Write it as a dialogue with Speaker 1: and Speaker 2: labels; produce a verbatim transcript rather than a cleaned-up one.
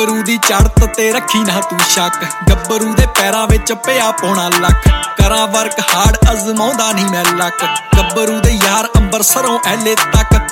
Speaker 1: ਗੱਭਰੂ ਦੀ ਚੜ੍ਹਤ ਤੇ ਰੱਖੀ ਨਾ ਤੂੰ ਸ਼ੱਕ, ਗੱਭਰੂ ਦੇ ਪੈਰਾਂ ਵਿੱਚ ਪਿਆ ਪੌਣਾ ਲੱਖ। ਕਰਾਂ ਵਰਕ ਹਾਰਡ ਅਜ਼ਮਾਉਂਦਾ ਨਹੀਂ ਮੈਂ ਲੱਕ, ਗੱਭਰੂ ਦੇ ਯਾਰ ਅੰਬਰਸਰੋਂ ਐਲੇ ਤੱਕ